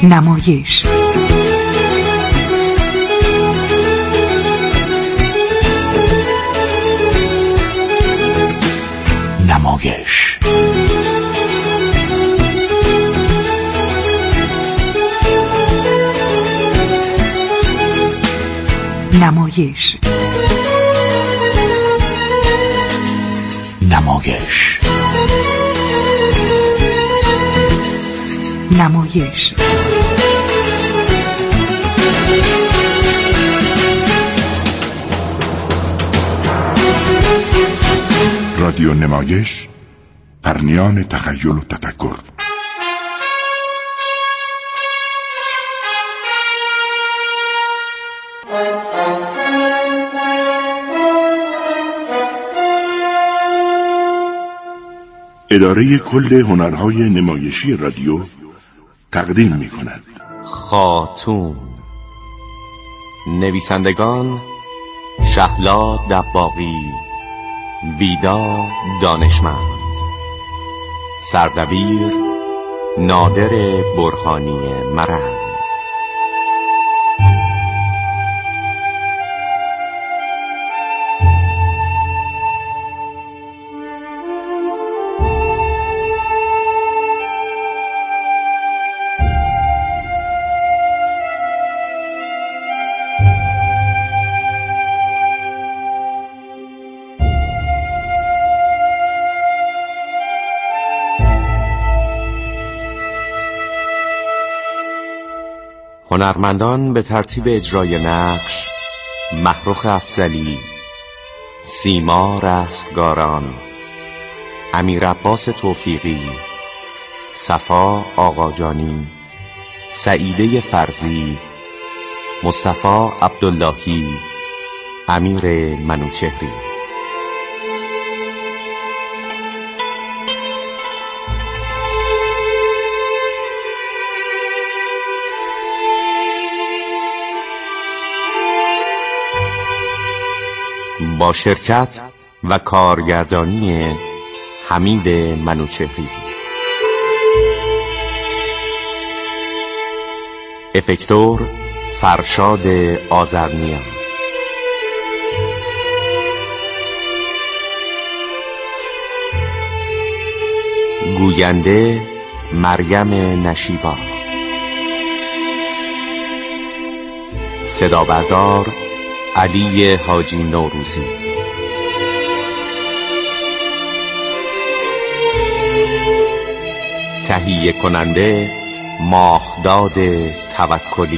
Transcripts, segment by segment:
نمایش. نمایش. نمایش. نمایش. نمایش. رادیو نمایش، پرنیان تخیل و تفکر. اداره کل هنرهای نمایشی رادیو تقدیم می‌کند. خاتون. نویسندگان: شهلا دباغی، ویدا دانشمند، سردبیر نادر برهانی مرند. هنرمندان به ترتیب اجرای نقش: محروخ افضلی، سیما رستگاران، امیر عباس توفیقی، صفا آقاجانی، سعیده فرزی، مصطفی عبداللهی، امیر منوچهری. با شرکت و کارگردانی حمید منوچهری. افکتور: فرشاد آذرنیا. گوینده: مریم نشیبا. صدابردار: علی حاجی نوروزی. تهیه کننده: ماهداد توکلی.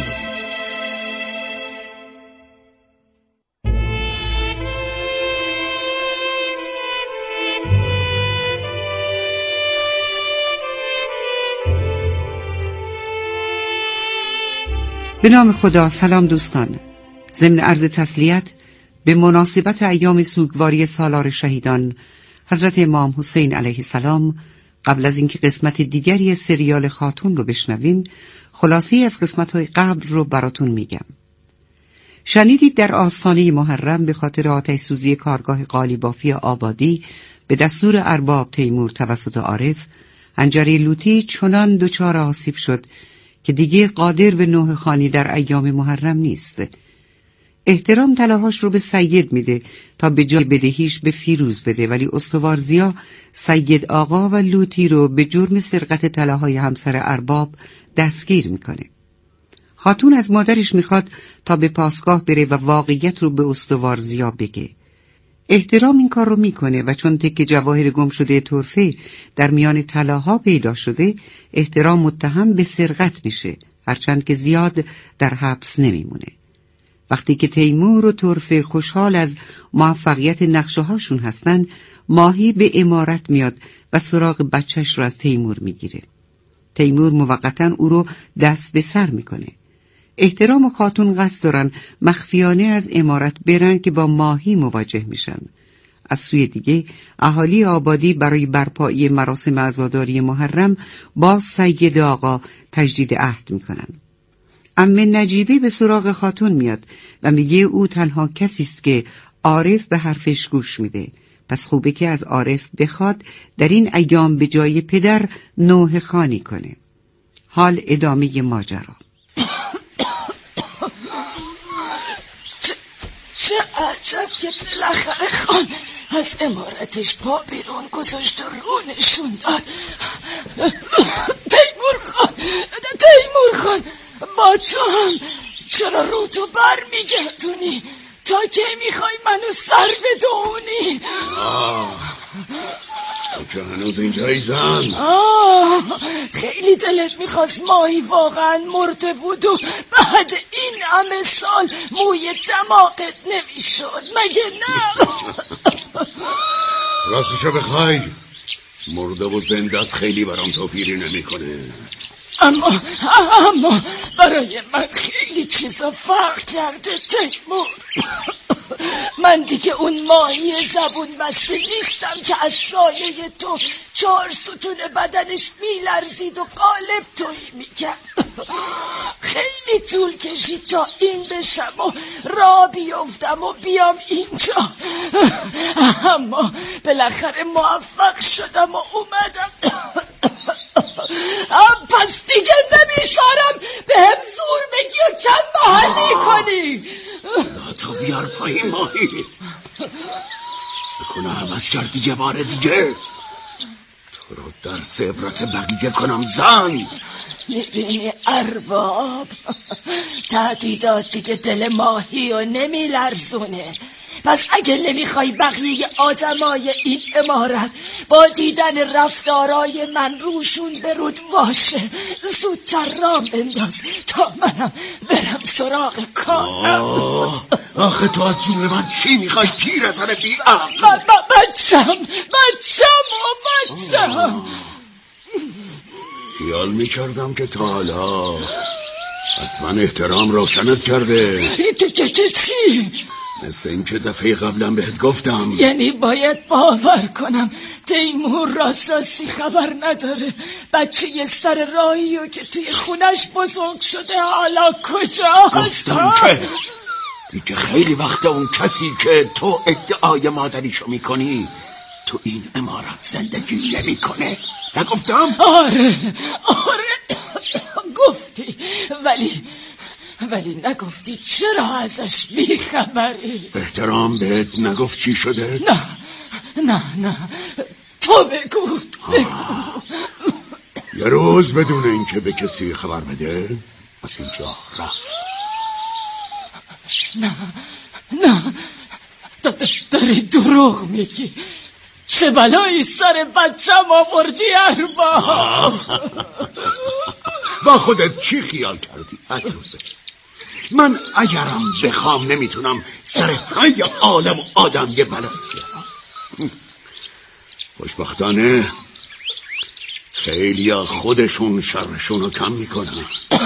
به نام خدا. سلام دوستان. ضمن عرض تسلیت به مناسبت ایام سوگواری سالار شهیدان حضرت امام حسین علیه السلام، قبل از اینکه قسمت دیگری سریال خاتون رو بشنویم، خلاصی از قسمت‌های قبل رو براتون میگم. شنیدید در آستانه محرم به خاطر آتش سوزی کارگاه قالیبافی آبادی به دستور ارباب تیمور توسط عارف، حنجره لوطی چنان دچار آسیب شد که دیگه قادر به نوح خوانی در ایام محرم نیست. احترام طلاهاش رو به سید میده تا به جای بدهیش به فیروز بده، ولی استوارزیا سید آقا و لوطی رو به جرم سرقت طلاهای همسر ارباب دستگیر میکنه. خاتون از مادرش میخواد تا به پاسگاه بره و واقعیت رو به استوارزیا بگه. احترام این کار رو میکنه و چون تکه جواهر گم شده طرفه در میان طلاها پیدا شده، احترام متهم به سرقت میشه، هرچند که زیاد در حبس نمیمونه. وقتی که تیمور و طرفه خوشحال از موفقیت نقشه هاشون هستن، ماهی به امارت میاد و سراغ بچهش رو از تیمور میگیره. تیمور موقتاً او رو دست به سر میکنه. احترام و خاتون قصد دارن مخفیانه از امارت برن که با ماهی مواجه میشن. از سوی دیگه اهالی آبادی برای برپایی مراسم عزاداری محرم با سید آقا تجدید عهد میکنن. عمه نجیبه به سراغ خاتون میاد و میگه او تنها کسی است که عارف به حرفش گوش میده، پس خوبه که از عارف بخواد در این ایام به جای پدر نوحه خوانی کنه. حال ادامه ماجرا. چه عجب که بالاخره خان از عمارتش پا بیرون گذاشت و رو نشون داد. تیمور خان با تو هم چرا رو تو بر میگردونی؟ تا که میخوای منو سر بدونی؟ که هنوز اینجایی زن؟ خیلی دلت میخواست ماهی واقعا مرده بود و بعد این همه سال موی دماغت نمیشد مگه نه؟ راستشو بخوای مرده و زندت خیلی برام توفیری نمیکنه. اما برای من خیلی چیزا فرق کرده تیمور. من دیگه اون ماهی زبون بسته نیستم که از سایه تو 4 ستون بدنش میلرزید و قالب تویی میکرد. خیلی طول کشید تا این بشم و را بیفتم و بیام اینجا، اما بالاخره موفق شدم و اومدم. پس دیگه نمیذارم به هم زور بگی و کم محلی کنی. تو بیار پایین ماهی. بکنه حوض کردی یه بار دیگه تو رو درس عبرت بقیه کنم زن. میبینی ارباب، تهدیدات دیگه دل ماهی و نمی لرزونه. پس اگه نمیخوای بقیه آدمای این عمارت با دیدن رفتارای من روشون برود باشه، زودتر رام انداز تا منم برم سراغ کارم. آخه تو از جون من چی میخوای پیرزن بی‌عقل؟ بچم خیال میکردم که تا حالا حتما احترام روشنت کرده. که چی؟ مثل این که دفعه قبلا بهت گفتم. یعنی باید باور کنم تیمور راستی خبر نداره بچه یه سر راهی و که توی خونش بزرگ شده حالا کجاست؟ گفتم که دیگه خیلی وقت اون کسی که تو ادعای مادریشو میکنی تو این عمارت زندگی نمیکنه. نگفتم؟ آره گفتی، ولی نگفتی چرا ازش بیخبری؟ احترام بهت نگفت چی شده؟ نه تو بگو. یه روز بدون اینکه به کسی خبر بده از اینجا رفت. نه داری دروغ میگی. چه بلایی سر بچم آوردی ارباب؟ با خودت چی خیال کردی عجوزه؟ من اگرم بخوام نمیتونم سر های عالم و آدم یه بلایی بیارم. خوشبختانه خیلی خودشون شرشون رو کم میکنن.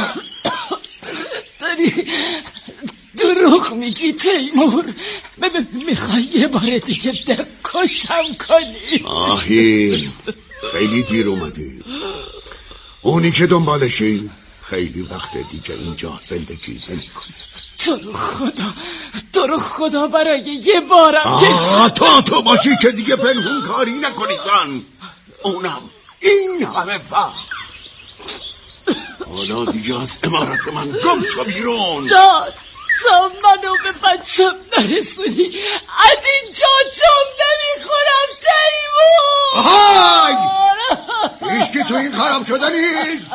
داری دروغ میگی تیمور؟ میخوای یه بار دیگه دکشم کنی؟ آهی خیلی دیر اومدی. اونی که دنبالشی خیلی وقت دیگه اینجا زندگی نمیکنه. تو رو خدا برای یه بارم تو باشی که دیگه پنهون کاری نکنی زن. اونم این همه وقت. حالا دیگه از عمارت من گم شو بیرون. تا منو به بچم نرسونی از اینجا جام نمیخورم تیمور. آهای هیچکی تو این خراب شده نیست.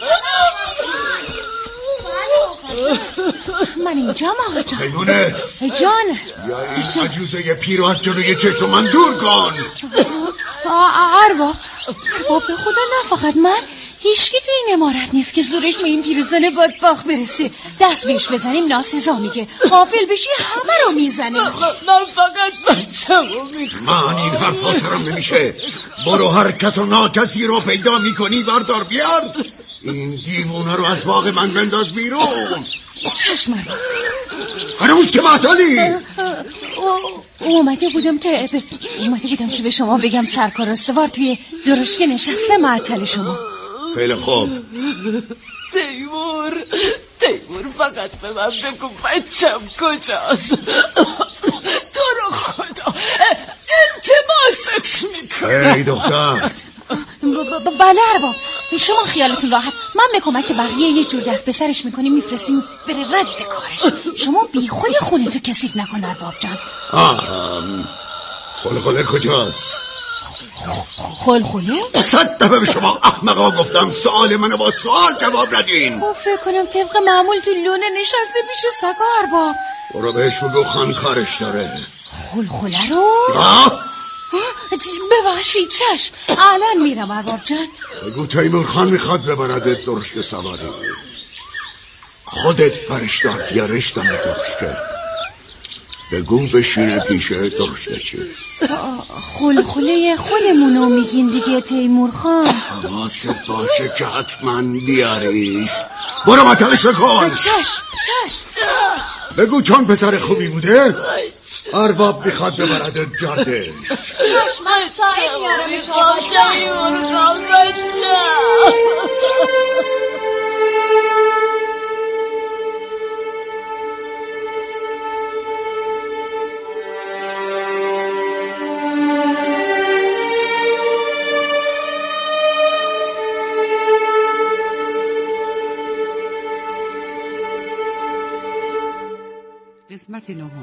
من اینجا آقا جان. خیمونس جان یا این عجوزه پیرو از جلوی چشم من دور کن. ارباب به خدا نه فقط من، هیچکی تو این امارت نیست که زورش به این پیرزن بدبخت برسه. دست بهش بزنیم ناسزا میگه، غافل بشی همه رو میزنه. من فقط بچه‌مو میخوام. من این حرفا سرم نمیشه. برو هر کس و ناکسی رو پیدا میکنی بردار بیار. این دیوونه رو از باغ من بنداز بیرون. چشم رو هنوز که معطلی. اومده بودم که به شما بگم سرکار استوار توی درشکه نشسته معطل شما. خیلی خوب. تیمور فقط به من بگو بچم کجاست. تو رو خدا التماست میکنم. ای دختر. بله ارباب شما خیالتون راحت، من به کمک بقیه یه جور دست به سرش میکنیم میفرستیم بره رد کارش. شما بی خود خونتو کثیف نکن ارباب جان. خلخله کجاست؟ خلخله؟ 100 دفعه به شما احمقا گفتم سوال منو با سوال جواب ندین. فکر کنم طبق معمول تو لونه نشسته پیش سگا ارباب. برو بهش بگو خان کارش داره. خلخله رو؟ ببخشید چشم، الان میرم ارباب جان. بگو تیمور خان میخواد ببرد درشت سواری. خودت برش دار بیارش دم درشته. بگو بشینه پیشه درشته چی. خلخله خودمونو میگین دیگه تیمور خان. حواست باشه که حتما بیاریش. برو مطلش بکن. چشم. بگو چون پسر خوبی بوده ارباب میخواد ببرد جادش. من سایه میارم تیمور خان بچه. قسمت نهم.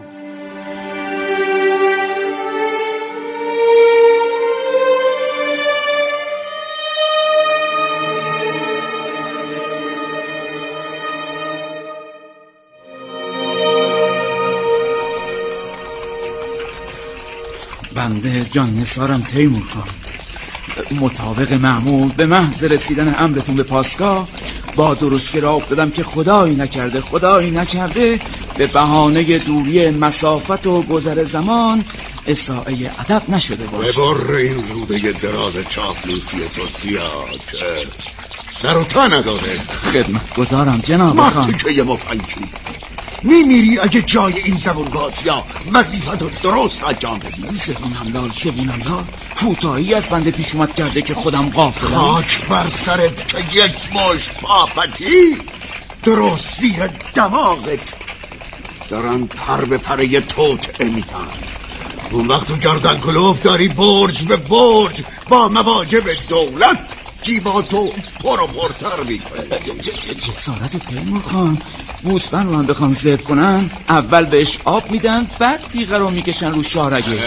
بنده جان نثارم تیمور خان، مطابق معمول به محض رسیدن امرتون به پاسگاه با درشکه را افتادم که خدایی نکرده به بهانه دوری مسافت و گذر زمان اساءه ادب نشده باشه. ببر این روده دراز چاپلوسی تو سیاه که سر و تا نداره. خدمتگزارم جناب خان. مختی که یه مفنگی میمیری اگه جای این زبونبازیا وظیفتو درست انجام بدی. زبونم لال کوتاهی از بنده پیش اومد کرده که خودم غافلم. خاک بر سرت که یک مشت پاپتی درست زیر دماغت دارن پر به پره توت میدن. اون وقت تو گردن کلوف داری برج به برج با مواجب دولت جیباتو پر و پرتر میکنه. جسارت تیمور خان، بوستن رو هم بخوان ذبح کنن اول بهش آب میدن بعد تیغه رو میکشن رو شارگش.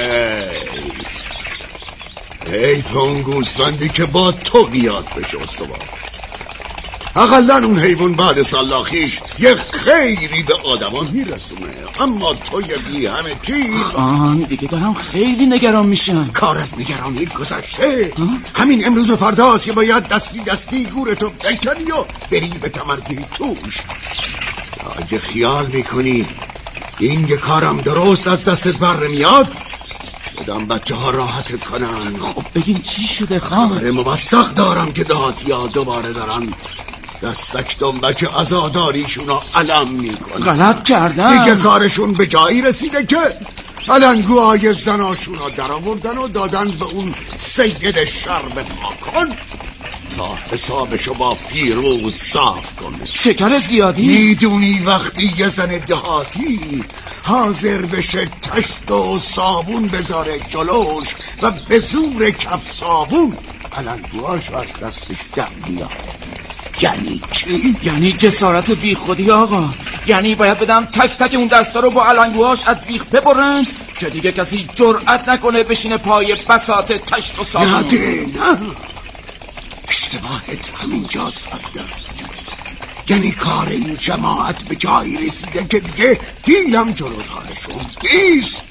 حیف اون گوسفندی که با تو قیاس بشه استوار. اقلا اون حیوان بعد سلاخیش یک خیری به آدمان میرسونه، اما تو یه بی همه چیز. خان دیگه دارم خیلی نگران میشم. کار از نگرانی گذشته. همین امروز و فرداست که باید دستی گورتو بکنی و بری به تمرگیری توش. اگه خیال میکنی این یه کارم درست از دستت بر میاد بدم بچه ها راحتت کنن. خب بگین چی شده خان؟ خبر موثق دارم که دهاتیا دوباره دارن دستک دنبک عزاداریشونو علم میکنن. غلط کردن دیگه کارشون به جایی رسیده که علنگوهای زناشونو در آوردن و دادن به اون سید شربت کن تا حسابشو با فیروز صاف کنه. شکر زیادی؟ میدونی وقتی یه زن دهاتی حاضر بشه تشت و صابون بذاره جلوش و به زور کف صابون علنگوهاشو از دستش در بیاره یعنی چی؟ یعنی جسارت بی خودی آقا. یعنی باید بدم تک تک اون دستا رو با علنگوهاش از بیخ ببرن که دیگه کسی جرأت نکنه بشینه پای بساط تشت و صابون. نه اشتباهت همینجا صدر. یعنی کار این جماعت به جایی رسیده که دیگه دیلم جلوترشون نیست.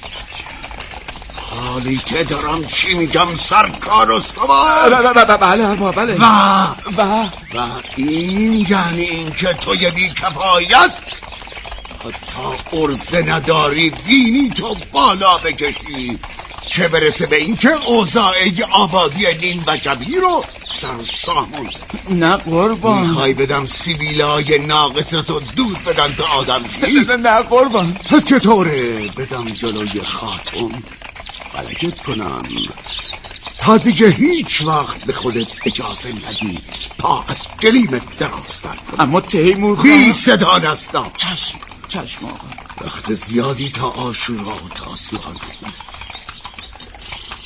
حالی که دارم چی میگم سرکار استوار؟ بله و این یعنی این که تو یه بی کفایت حتی عرضه نداری بینی تو بالا بکشی، چه برسه به این که اوضاع آبادی نین و جبی رو سرسامون. نه قربان. میخوای بدم سیبیلای ناقصتو دود بدن تا آدم شی؟ نه قربان. چطوره بدم جلوی خاتون فلکت کنم تا دیگه هیچ وقت به خودت اجازه ندی پا از گلیمت دراز در کنم. اما تیمور خان بی صدا دستم. چشم آقا. وقت زیادی تا آشورا و تاسوعا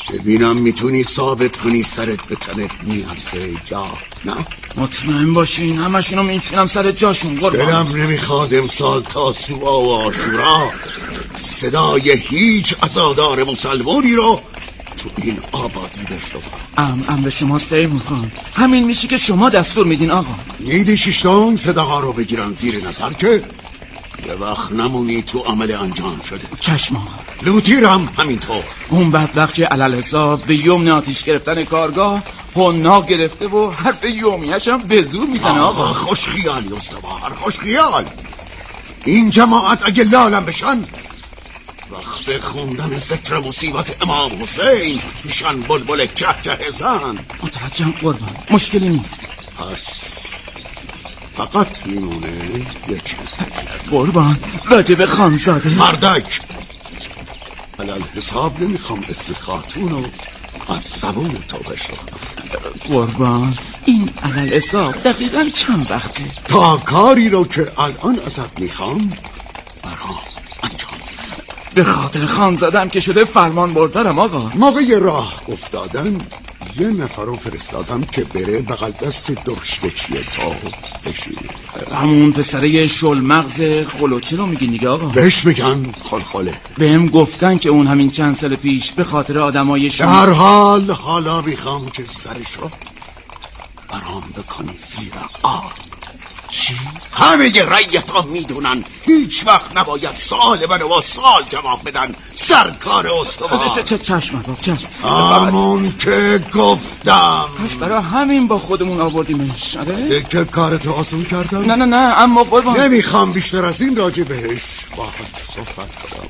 ببینم میتونی ثابت کنی سرت به تنت میارزه یا نه. مطمئن باشین همشونو میچونم سر جاشون قربان. دلم نمیخواد امسال تاسوعا و عاشورا صدای هیچ عزادار مسلمانی رو تو این آبادی بشنوم. امر شماست تیمور خان. همین میشه که شما دستور میدین آقا. نیدی شیشتون صداها رو بگیرن زیر نظر که یه وقت نمونی تو عمل انجام شده. چشم آقا. لوتیرم همینطور. اون بدبخت که علل حساب به یمن آتیش گرفتن کارگاه حناق گرفته و حرف یومیش هم به زور میزنه آقا. خوش خیالی استوار، خوش خیال. این جماعت اگه لالم بشن وقت خوندن ذکر مصیبت امام حسین میشن بلبل که زن. متوجهم قربان، مشکلی نیست. پس فقط میمونه یه چیز قربان، راجب خانزاده مردک. علال حساب نمیخوام اسم خاتونو از زبون تو بشنوم. قربان، این علال حساب دقیقاً چند وقته؟ تا کاری رو که الان ازت میخوام برام انجام بده. به خاطر خانزادم که شده فرمان بردارم آقا. موقع راه افتادن یه نفر رو فرستادم که بره بغل دست درشکچی تا بشینه. همون پسره شل مغز خلوچه رو میگی دیگه آقا؟ بهش میگن خلخله. بهم گفتن که اون همین چند سال پیش به خاطر آدمای در حال حالا میخوام که سرشو برام بکنی زیر آب. چی؟ همه رعیتا میدونن هیچ وقت نباید سوال منو با سوال جواب بدن. سرکار استوار. چشم باب چشم. همون که گفتم. پس برای همین با خودمون آوردیمش. آره؟ که کارتو آسون کردم؟ نه اما قربان نمیخوام بیشتر از این راجع بهش با هم صحبت کنم.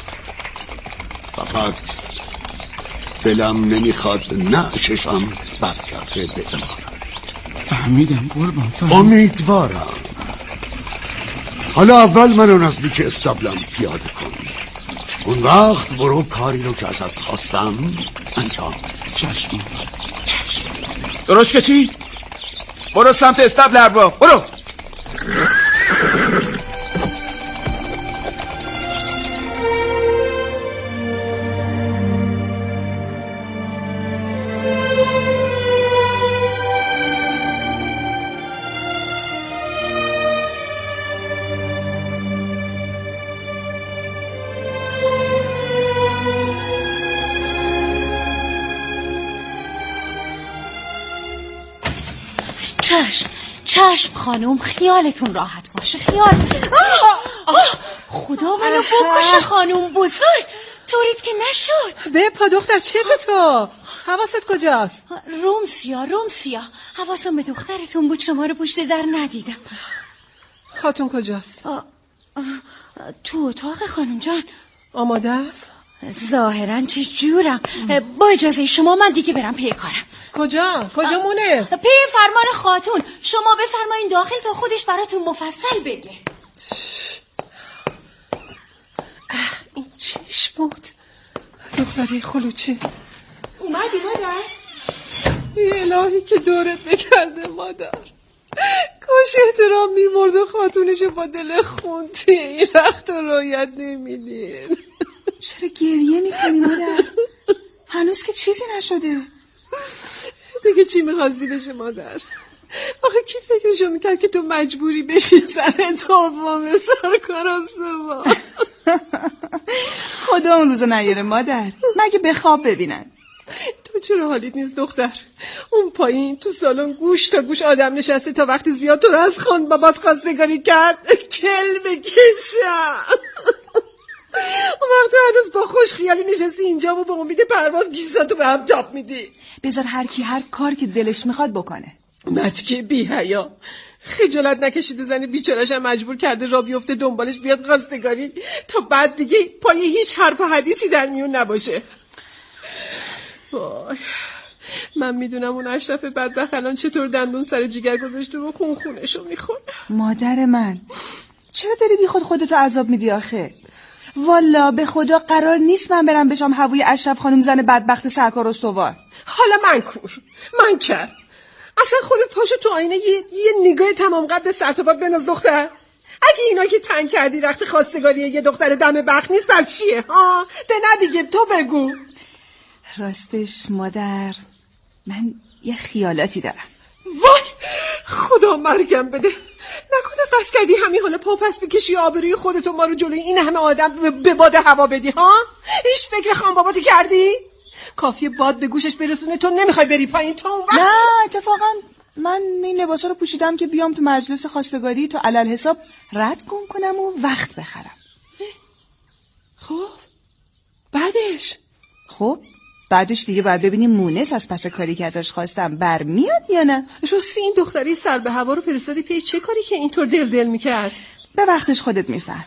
فقط دلم نمیخواد نعششم برگرده به امارت. فهمیدم قربان، امیدوارم. حالا اول منو نزدیک استابلم پیاده کن. اون وقت برو کاری رو که ازت خواستم انجام بده. چشم. درست که چی؟ برو سمت استابل ارباب، برو. چشم خانم، خیالتون راحت باشه. خدا منو بکشه خانم بزرگ. طورید که نشد. بپا دختر، چته تو؟ حواست کجاست؟ رومسیا حواسم به دخترتون بود، شما رو پشت در ندیدم. خاتون کجاست؟ تو اتاق خانم جان. آماده است؟ ظاهرا چه جورم. با اجازه شما من دیگه برم پی کارم. کجا مونست؟ پی فرمان خاتون. شما بفرمایین داخل تا خودش براتون مفصل بگه. این چیش بود؟ دختری خلوچی اومدی مادر؟ الهی که دورت بکرده مادر. کاش احترام میمرد و خاتونش با دل خون توی این رخت و رایت نمیدین. چرا گریه میکنی مادر؟ هنوز که چیزی نشده. دیگه چی میخواستی بشه مادر؟ آخه کی فکرشو میکرد که تو مجبوری بشی سر دوم سرکار استوا؟ خدا اون روز نیاره مادر، مگه به خواب ببینن. تو چرا حالیت نیست دختر؟ اون پایین تو سالن گوش تا گوش آدم نشسته تا وقت زیاد تو رو از خان بابات خواستگاری کرد کل بکشم. اون وقت تو هنوز با خوش خیالی نشستی اینجا و با امید پرواز گیساتو به هم تاب میدی. بذار هر کی هر کار که دلش میخواد بکنه. مچکی بی حیا، خجالت نکشیده زنی بیچاره‌ش هم مجبور کرده را بیفته دنبالش بیاد خواستگاری تا بعد دیگه پای هیچ حرف و حدیثی در میون نباشه. وای، من میدونم اون اشرف بدبخت الان چطور دندون سر جیگر گذاشته و خونشو میخوره. مادر من، چرا داری بی خود خودتو عذاب میدی آخه؟ والا به خدا قرار نیست من برم بشم هوای اشرف خانم زن بدبخت سرکار استوار. حالا من کرد اصلا خودت پاشو تو آینه یه نگاه تمام قد به سر تا پات بنداز دختر. اگه اینا که تنگ کردی رخت خواستگاری یه دختر دم بخت نیست پس چیه ها؟ ده نه دیگه تو بگو. راستش مادر، من یه خیالاتی دارم. وای خدا مرگم بده، نکنه قصد کردی همین حالا پا پس بکشی آبروی خودتو ما رو جلوی این همه آدم به باد هوا بدی ها؟ هیچ فکر خانباباتی کردی؟ کافیه باد به گوشش برسونه تو نمیخوای بری پایین تا اون وقت؟ نه اتفاقا من این لباسا رو پوشیدم که بیام تو مجلس خواستگاری تو علل حساب رد کنم و وقت بخرم. خب بعدش؟ خب بعدش دیگه باید ببینیم مونس از پس کاری که ازش خواستم برمیاد یا نه. راستی این دختری سر به هوا رو فرستادی پی چه کاری که اینطور دل میکرد؟ به وقتش خودت میفهمی.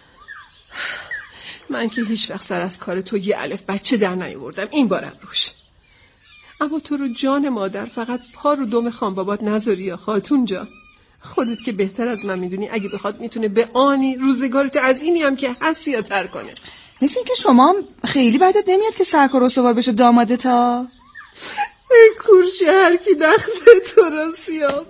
من که هیچ وقت سر از کار تو یه الف بچه در نیاوردم، این بارم روش. اما تو رو جان مادر فقط پا رو دم خانبابات نذاری یا خاتون جان. خودت که بهتر از من میدونی اگه بخواد میتونه به آنی روزگارت از اینی هم که حسیاتر کنه. مثل این که شما هم خیلی بدت نمیاد که سرکار استوار بشه دامادت ها؟ کورشه هر کی نخزه تو را سیاه.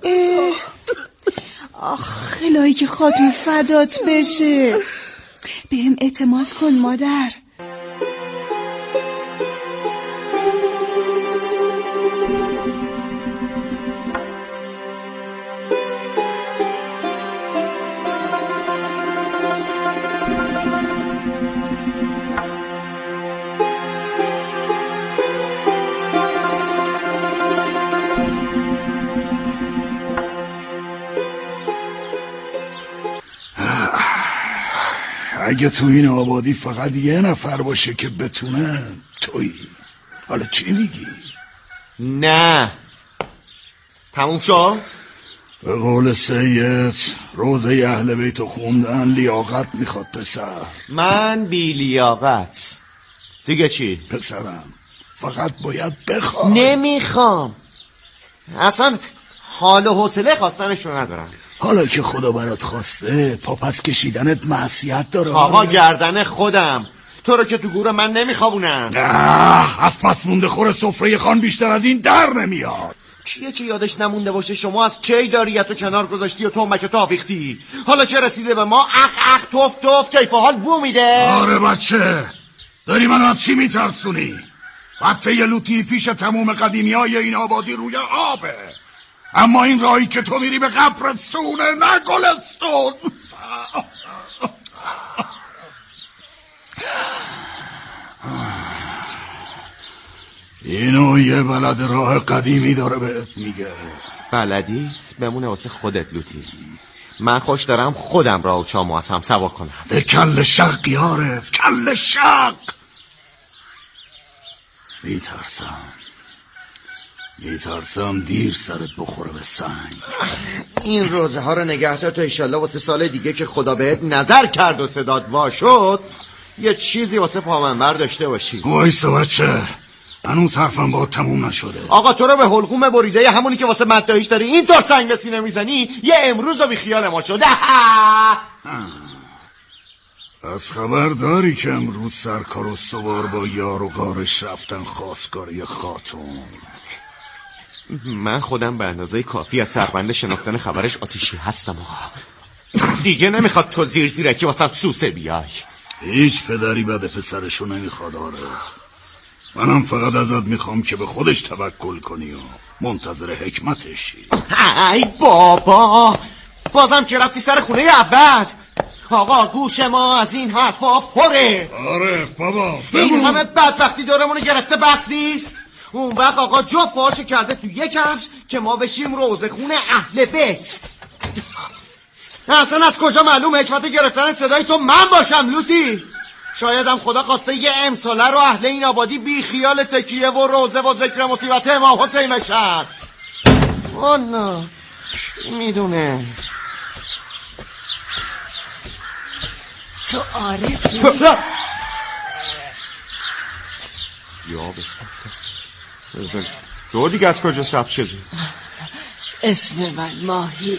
آخ الهی که خاتون فدات بشه. بهم اعتماد کن مادر. اگه تو این آبادی فقط یه نفر باشه که بتونه تویی. حالا چی میگی؟ نه تموم شد؟ به قول سید روزه اهل بیتو خوندن لیاقت میخواد پسر. من بی لیاقت دیگه چی؟ پسرم فقط باید بخوام. نمیخوام اصلا حال و حوصله خواستنش رو ندارم. حالا که خدا برات خواسته پاپس کشیدنت معصیت داره. آقا گردن خودم، تو رو که تو گور من نمیخوابونم. از پس مونده خور سفره خان بیشتر از این در نمیاد. کیه که یادش نمونده باشه شما از کی داریت و کنار گذاشتی و تنبک تو آویختی؟ حالا که رسیده به ما اخ توف توف کیف و حال بو میده. آره بچه داری منو از چی میترسونی؟ حتی یه لوتی پیش تموم قدیمی های این آبادی روی آبه، اما این راهی که تو میری به قبرستونه نه گلستون. اینو یه بلد راه قدیمی داره بهت میگه. بلدیت بمونه واسه خودت لوتی. من خوش دارم خودم راه و چامو از هم سوا کنم. به کل شق یارف، کل شق. میترسم دیر سرت بخوره به سنگ. این روزه ها رو نگهدار تا ایشالله واسه سال دیگه که خدا بهت نظر کرد و صدات وا شد یه چیزی واسه پامنبر داشته باشی. وایسا بچه هنوز حرفم باید تموم نشده. آقا تو رو به حلقوم بریده همونی که واسه مدداهیش داری این طور سنگ به سینه میزنی یه امروز رو بی خیال ما شده. از خبر داری که امروز سرکار و سوار با یار و غارش رفتن خواستگاری خاتون؟ من خودم به اندازه کافی از سربند شناختن خبرش آتیشی هستم آقا. دیگه نمیخواد تو زیرکی واسم سوسه بیای. هیچ پدری بد پسرشو نمیخواد. آره منم فقط ازت میخوام که به خودش توکل کنی و منتظر حکمتشی. ای بابا بازم که رفتی سر خونه اول. آقا گوش ما از این حرفا پره. عارف بابا این همه بدبختی دورمونو گرفته بس نیست. اون وقت آقا جفت پاشو کرده تو یک کفش که ما بشیم روزه خونه اهل بیت. اصلا از کجا معلوم حکمت گرفتن صدای تو من باشم لوتی؟ شایدم خدا خواسته یه امساله رو اهل این آبادی بی خیال تکیه و روزه و ذکر مصیبت امام حسین بشن. والا چی میدونه؟ تو عارفی؟ یا بسم تو دیگه از کجا ثبت شدی؟ اسم من ماهیه.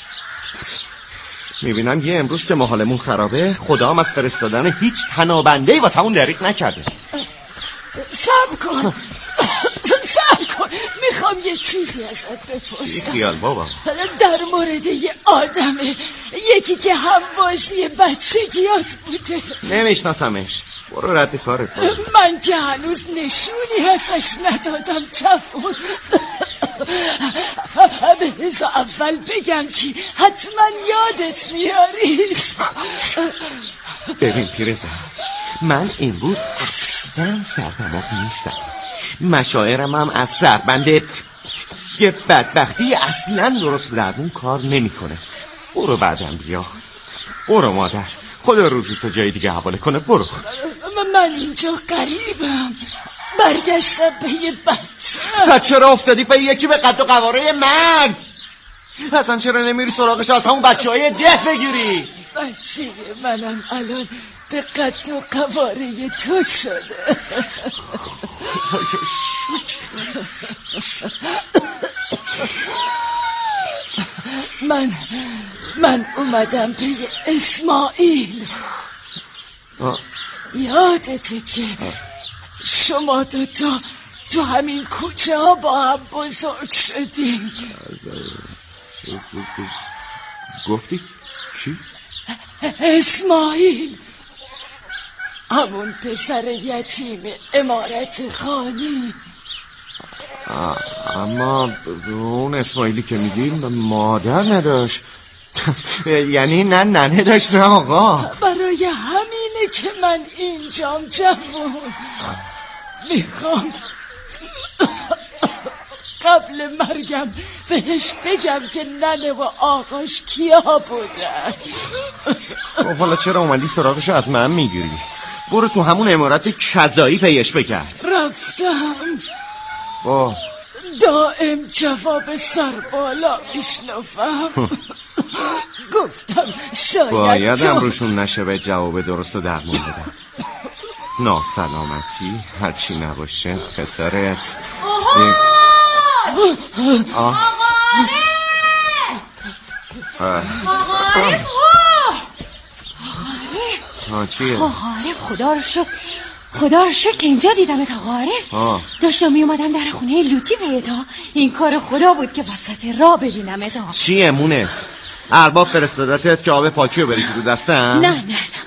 میبینم یه امروز که محالمون خرابه خدا هم از فرستادن هیچ تنابندهی واسه همون دریق نکرده. صبر کن میخوام یه چیزی ازت بپرسم. خیال بابا. در مورد یه آدمه، یکی که هموازی بچگیات بوده. نمیشناسمش. برو رد کارت. من که هنوز نشونی ازش ندادم جوون. بذار اول بگم که حتما یادت میاریش. ببین پیرزن، من امروز اصلا سردماغ نیستم. مشاعرم هم از سربند یه بدبختی اصلا درست درمون کار نمیکنه. برو بعدم بیا. برو مادر، خدا روزی تو جای دیگه حواله کنه. برو. من اینجا غریبم، برگشتم به یه بچه. چرا افتادی به یکی به قد و قواره من؟ اصلا چرا نمیری سراغش از همون بچه‌های ده بگیری؟ بچه منم الان به قد و قواره تو شده. من اومدم به اسماعیل. یادته که شما دوتا تو همین کوچه ها با هم بزرگ شدیم؟ گفتی؟ چی؟ اسماعیل، همون پسر یتیم عمارت خانی. اما اون اسماعیلی که میگیم مادر نداشت. یعنی نه ننه داشت نه آقا. برای همینه که من اینجام جوون. میخوام قبل مرگم بهش بگم که ننه و آقاش کیا بودن. حالا چرا اومدی سراغشو از من میگیری؟ برو تو همون عمارت کذایی پیش بگرد. رفتم دائم جواب سر بالا میشنفم. گفتم بایدم روشون نشه به جواب درست و درمون بدم. ناسلامتی هرچی نباشه پسرت. آقا عارف چیه؟ آقا عارف خدا رو شکر که اینجا دیدمت آقا عارف. داشتم می اومدم در خونه لوتی بهتا. این کار خدا بود که وسط راه ببینمت. چیه مونس؟ ارباب فرستادتت که آب پاکی رو بریزی رو دستم؟ نه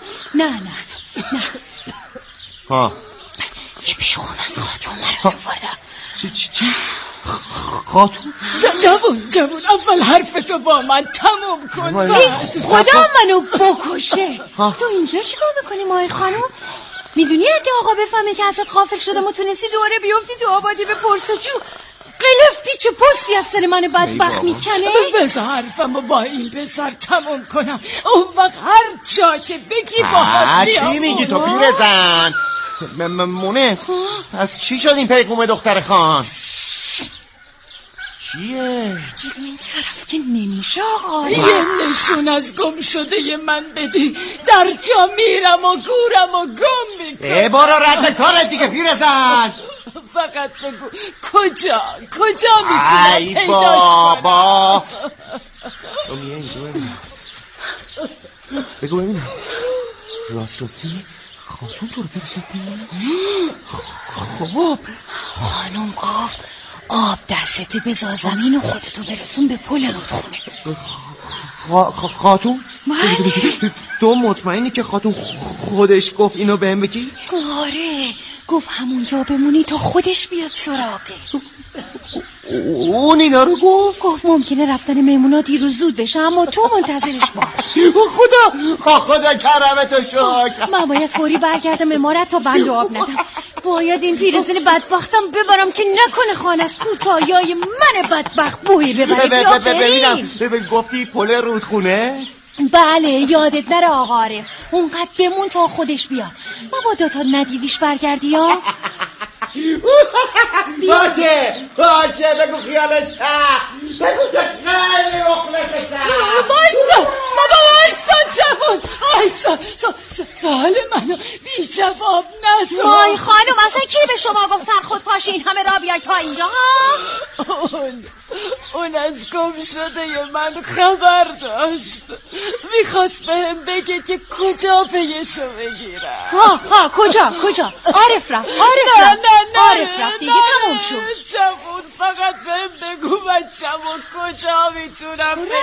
یه پیغام از خاتون مرا تو بردم. چی؟ خاتون؟ جوون اول حرفتو با من تموم کن. خدا منو بکشه. تو اینجا چیکار میکنی ماهی خانم؟ میدونی اگه آقا بفهمه که ازت غافل شدم و تونستی دوره بیفتی تو آبادی به پرسجو، قلفتی چه پستی از سر من بدبخت میکنه؟ بذار حرفمو با این بذار تموم کنم. اون وقت هر جا که بگی باهات بیام. چی میگی تو پیرزن؟ مونس پس چی شد این پیغام دختر خان؟ چیه؟ این طرف که نمیشه آقا. یه نشون از گم شده من بدی، در جا میرم و گورم و گم میکنم. برو رد کارت دیگه پیرزن. فقط بگو کجا میتونم پیداش کنم؟ تو میه اینجا بگو ببینم راستی خاتون تو رو فرستاد بینم؟ خب خانم گفت آب دستت بذار زمین و خودتو برسون به پل رودخونه. خاتون؟ بله. تو مطمئنی که خاتون خودش گفت اینو بهم بگی؟ آره گفت همونجا بمونی تا خودش بیاد سراغه. اون اینا رو گفت ممکنه رفتن مهمونا دیر و زود بشه اما تو منتظرش باش. خدا کرمتو شکر. من باید فوری برگردم امارت تا بند آب ندم. باید این پیرزن بدبختم ببرم که نکنه خانه از کوتاهیای من بدبخت بوی ببره. ببینم گفتی پل رودخونه؟ بله یادت نره آقا عارف، اونقدر بمون تا خودش بیاد. مبادا تا ندیدیش برگردی ها. باشه بگو خیالش بگو تو خیلی مخلصشم. بابا جوان سوال منو بی جواب نذار. وای خانم اصلا کی به شما گفت سر خود پاشین همه را بیای تا اینجا ها؟ اون از گم گم شده من خبر داشت. میخواست بهم بگه که کجا پیشو بگیرم. ها کجا عارف رفت دیگه تموم شد. جوون فقط بهم بگو بچه‌مو کجا میتونم